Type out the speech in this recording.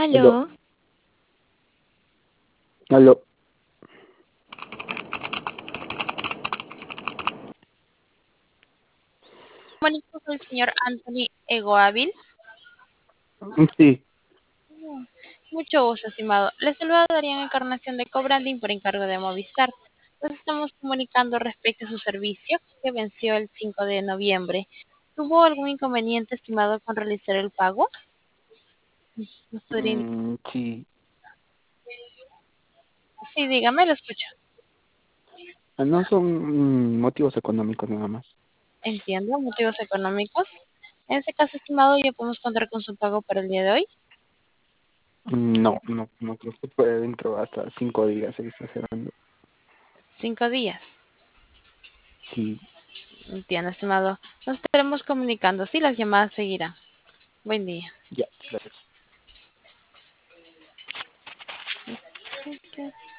Aló, Aló, aló. comunico con el señor Anthony Egoavil. Sí, Mucho gusto, estimado. Le saluda Darían Encarnación de Cobranding por encargo de Movistar. Nos estamos comunicando respecto a su servicio que venció el 5 de noviembre. ¿Tuvo algún inconveniente, estimado, con realizar el pago? ¿Nos podría indicar? sí. Sí, dígame, lo escucho. No son motivos económicos nada más. Entiendo, motivos económicos. En este caso, estimado, ya podemos contar con su pago para el día de hoy. No creo que puede dentro hasta 5 días se está cerrando. 5 días. Sí, Entiendo, estimado. Nos estaremos comunicando. Sí, las llamadas seguirán. Buen día. ya, gracias. Ok.